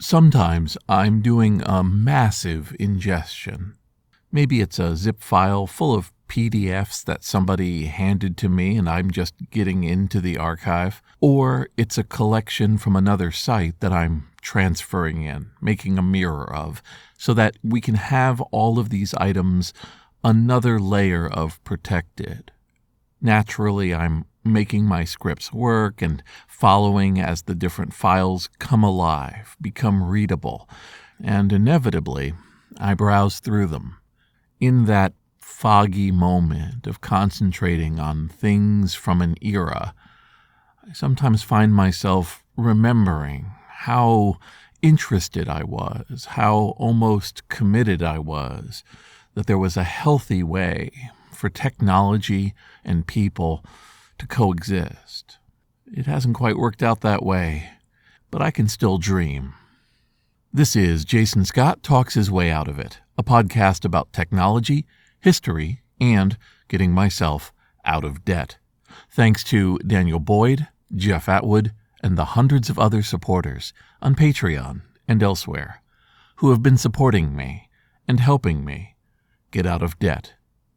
Sometimes I'm doing a massive ingestion. Maybe it's a zip file full of PDFs that somebody handed to me and I'm just getting into the archive. Or it's a collection from another site that I'm transferring in, making a mirror of, so that we can have all of these items another layer of protected. Naturally, I'm making my scripts work and following as the different files come alive, become readable, and inevitably, I browse through them. In that foggy moment of concentrating on things from an era, I sometimes find myself remembering how interested I was, how almost committed I was, that there was a healthy way for technology and people to coexist. It hasn't quite worked out that way, but I can still dream. This is Jason Scott Talks His Way Out of It, a podcast about technology, history, and getting myself out of debt. Thanks to Daniel Boyd, Jeff Atwood, and the hundreds of other supporters on Patreon and elsewhere who have been supporting me and helping me get out of debt.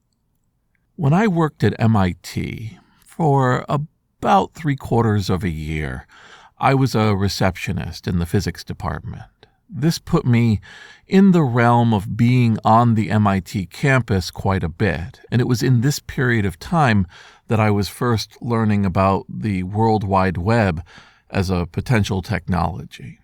When I worked at MIT for about 3/4 of a year, I was a receptionist in the physics department. This put me in the realm of being on the MIT campus quite a bit, and it was in this period of time that I was first learning about the World Wide Web as a potential technology.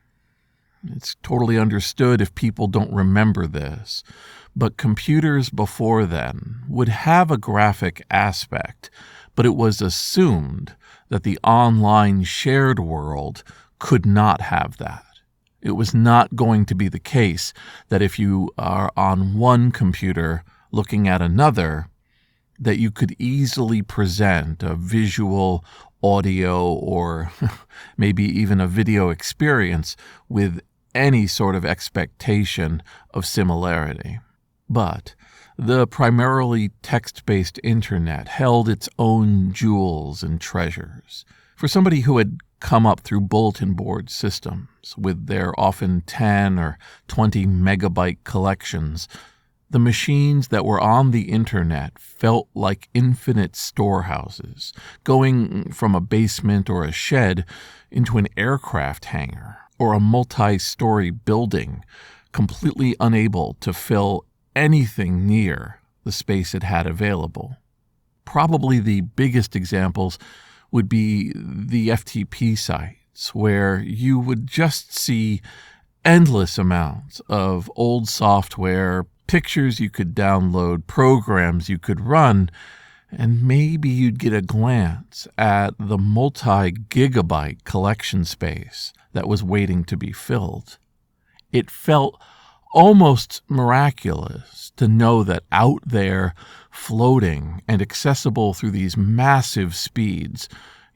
It's totally understood if people don't remember this, but computers before then would have a graphic aspect, but it was assumed that the online shared world could not have that. It was not going to be the case that if you are on one computer looking at another, that you could easily present a visual, audio, or maybe even a video experience with any sort of expectation of similarity. But the primarily text-based internet held its own jewels and treasures. For somebody who had come up through bulletin board systems with their often 10 or 20 megabyte collections, the machines that were on the internet felt like infinite storehouses, going from a basement or a shed into an aircraft hangar or a multi-story building, completely unable to fill anything near the space it had available. Probably the biggest examples would be the FTP sites, where you would just see endless amounts of old software, pictures you could download, programs you could run, and maybe you'd get a glance at the multi-gigabyte collection space that was waiting to be filled. It felt almost miraculous to know that out there, floating and accessible through these massive speeds,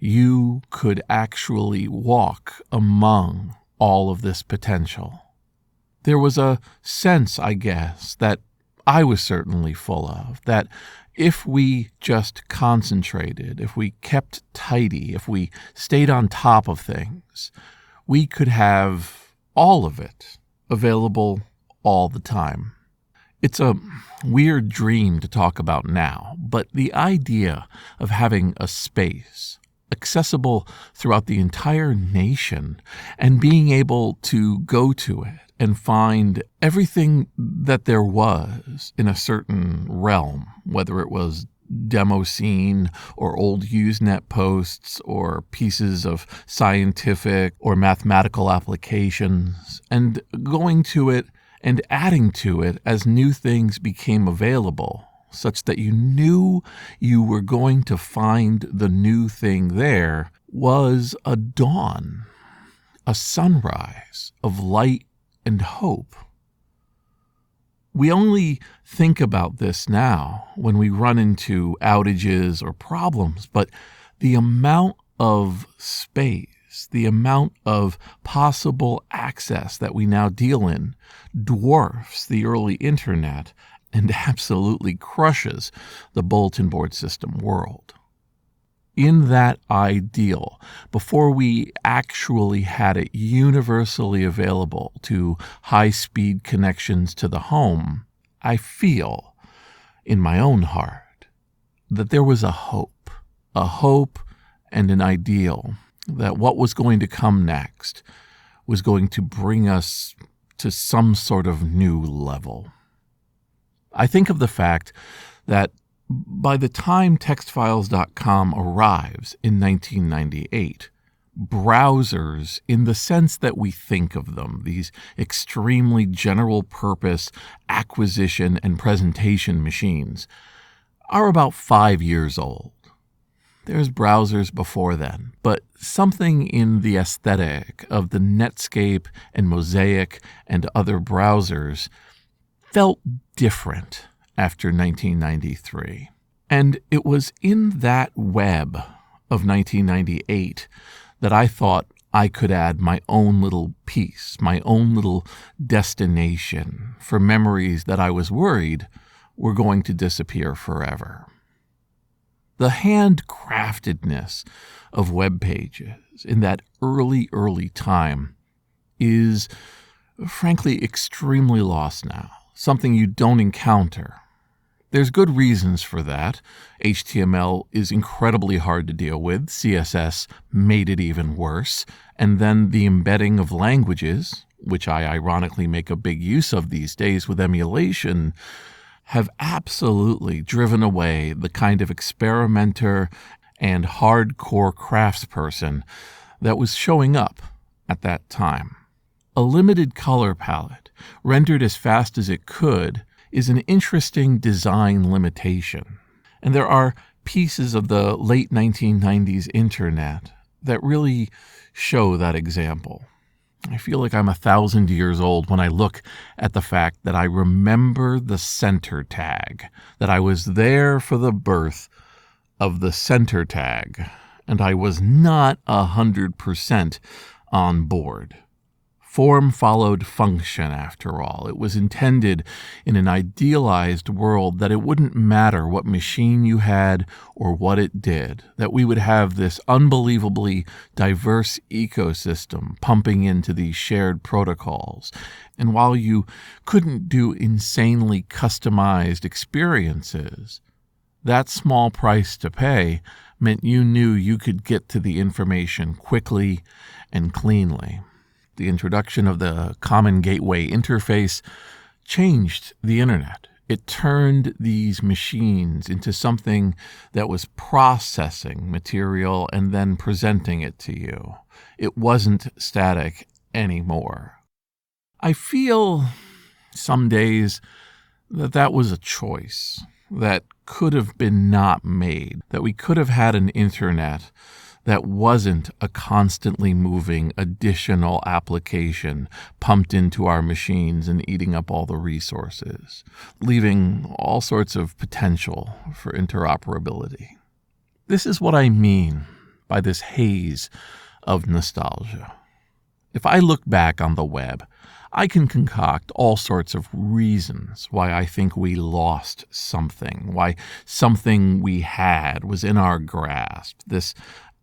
you could actually walk among all of this potential. There was a sense, I guess, that I was certainly full of, that if we just concentrated, if we kept tidy, if we stayed on top of things, we could have all of it available all the time. It's a weird dream to talk about now, but the idea of having a space accessible throughout the entire nation and being able to go to it and find everything that there was in a certain realm, whether it was demo scene or old Usenet posts or pieces of scientific or mathematical applications, and going to it and adding to it as new things became available, such that you knew you were going to find the new thing there, was a dawn, a sunrise of light and hope. We only think about this now when we run into outages or problems, but the amount of space, the amount of possible access that we now deal in dwarfs the early internet and absolutely crushes the bulletin board system world. in that ideal, before we actually had it universally available to high-speed connections to the home, I feel in my own heart that there was a hope and an ideal that what was going to come next was going to bring us to some sort of new level. I think of the fact that by the time textfiles.com arrives in 1998, browsers, in the sense that we think of them, these extremely general-purpose acquisition and presentation machines, are about 5 years old. There's browsers before then, but something in the aesthetic of the Netscape and Mosaic and other browsers felt different after 1993. And it was in that web of 1998 that I thought I could add my own little piece, my own little destination for memories that I was worried were going to disappear forever. The handcraftedness of web pages in that early time is, frankly, extremely lost now, something you don't encounter. There's good reasons for that. HTML is incredibly hard to deal with. CSS made it even worse. And then the embedding of languages, which I ironically make a big use of these days with emulation, have absolutely driven away the kind of experimenter and hardcore craftsperson that was showing up at that time. A limited color palette, rendered as fast as it could, is an interesting design limitation. And there are pieces of the late 1990s internet that really show that example. I feel like I'm 1,000 years old when I look at the fact that I remember the center tag, that I was there for the birth of the center tag, and I was not 100% on board. Form followed function, after all. It was intended in an idealized world that it wouldn't matter what machine you had or what it did, that we would have this unbelievably diverse ecosystem pumping into these shared protocols. And while you couldn't do insanely customized experiences, that small price to pay meant you knew you could get to the information quickly and cleanly. The introduction of the Common Gateway interface changed the internet. It turned these machines into something that was processing material and then presenting it to you. It wasn't static anymore. I feel some days that was a choice that could have been not made, that we could have had an internet that wasn't a constantly moving additional application pumped into our machines and eating up all the resources, leaving all sorts of potential for interoperability. This is what I mean by this haze of nostalgia. If I look back on the web, I can concoct all sorts of reasons why I think we lost something, why something we had was in our grasp, this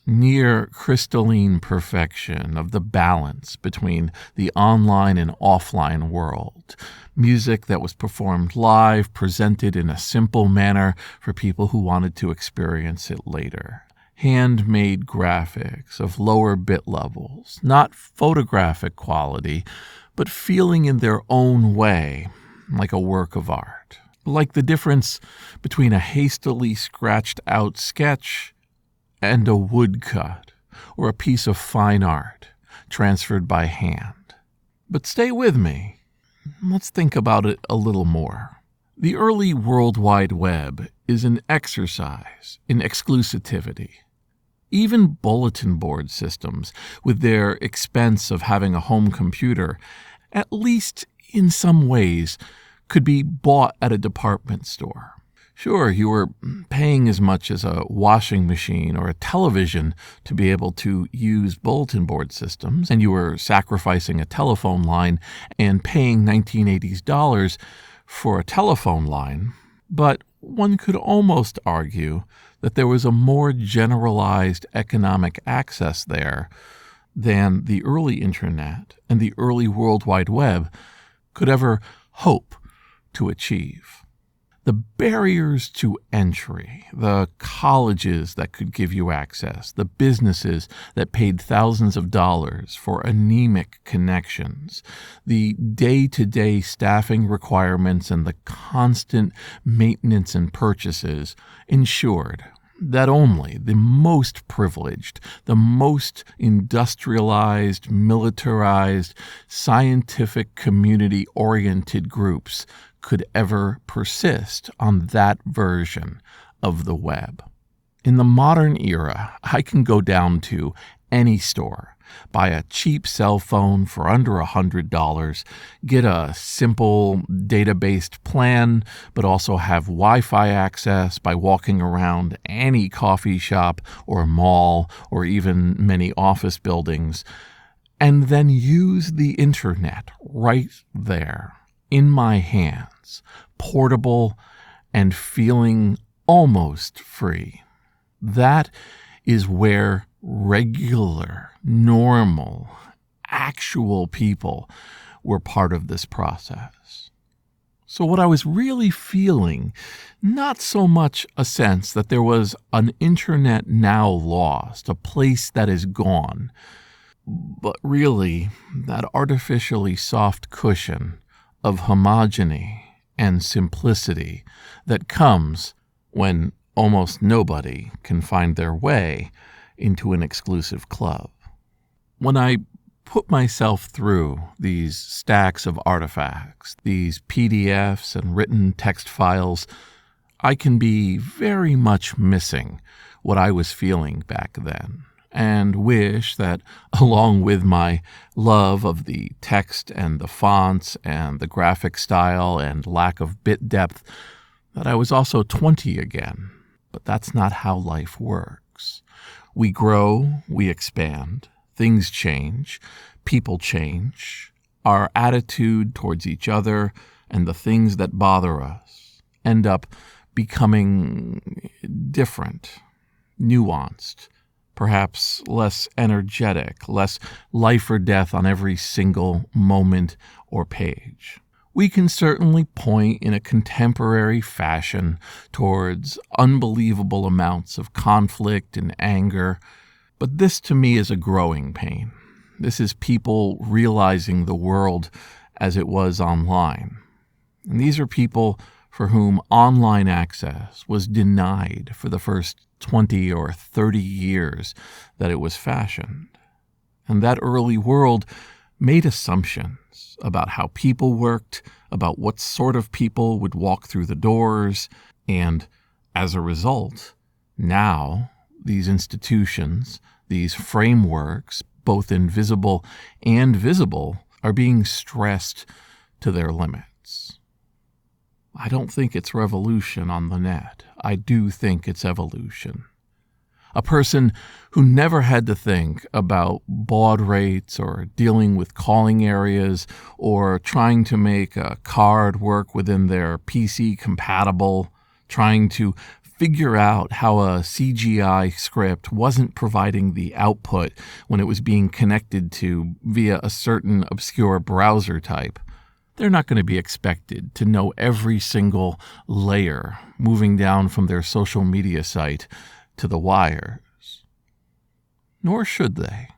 near crystalline perfection of the balance between the online and offline world. Music that was performed live, presented in a simple manner for people who wanted to experience it later. Handmade graphics of lower bit levels, not photographic quality, but feeling in their own way like a work of art. Like the difference between a hastily scratched out sketch and a woodcut, or a piece of fine art transferred by hand. But stay with me. Let's think about it a little more. The early World Wide Web is an exercise in exclusivity. Even bulletin board systems, with their expense of having a home computer, at least in some ways, could be bought at a department store. Sure, you were paying as much as a washing machine or a television to be able to use bulletin board systems, and you were sacrificing a telephone line and paying 1980s dollars for a telephone line. But one could almost argue that there was a more generalized economic access there than the early internet and the early World Wide Web could ever hope to achieve. The barriers to entry, the colleges that could give you access, the businesses that paid thousands of dollars for anemic connections, the day-to-day staffing requirements and the constant maintenance and purchases ensured that only the most privileged, the most industrialized, militarized, scientific community-oriented groups could ever persist on that version of the web. In the modern era, I can go down to any store, buy a cheap cell phone for under $100, get a simple data-based plan, but also have Wi-Fi access by walking around any coffee shop or mall or even many office buildings, and then use the internet right there in my hands, portable and feeling almost free. That is where regular, normal, actual people were part of this process. So what I was really feeling, not so much a sense that there was an internet now lost, a place that is gone, but really that artificially soft cushion of homogeny and simplicity that comes when almost nobody can find their way into an exclusive club. When I put myself through these stacks of artifacts, these PDFs and written text files, I can be very much missing what I was feeling back then, and wish that, along with my love of the text and the fonts and the graphic style and lack of bit depth, that I was also 20 again. But that's not how life works. We grow, we expand, things change, people change, our attitude towards each other and the things that bother us end up becoming different, nuanced, perhaps less energetic, less life or death on every single moment or page. We can certainly point in a contemporary fashion towards unbelievable amounts of conflict and anger, but this to me is a growing pain. This is people realizing the world as it was online. And these are people for whom online access was denied for the first 20 or 30 years that it was fashioned. And that early world made assumptions about how people worked, about what sort of people would walk through the doors, and as a result, now these institutions, these frameworks, both invisible and visible, are being stressed to their limits. I don't think it's revolution on the net. I do think it's evolution. A person who never had to think about baud rates or dealing with calling areas or trying to make a card work within their PC compatible, trying to figure out how a CGI script wasn't providing the output when it was being connected to via a certain obscure browser type. They're not going to be expected to know every single layer moving down from their social media site to the wires. Nor should they.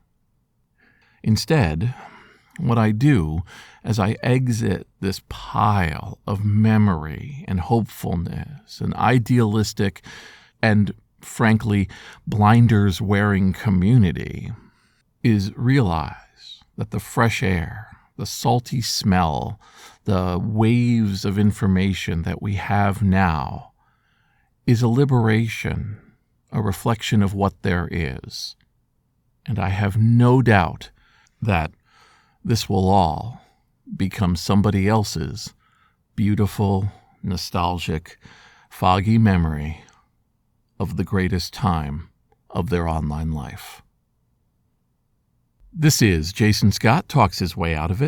Instead, what I do as I exit this pile of memory and hopefulness and idealistic and, frankly, blinders-wearing community is realize that the fresh air, the salty smell, the waves of information that we have now is a liberation, a reflection of what there is. And I have no doubt that this will all become somebody else's beautiful, nostalgic, foggy memory of the greatest time of their online life. This is Jason Scott Talks His Way Out of It.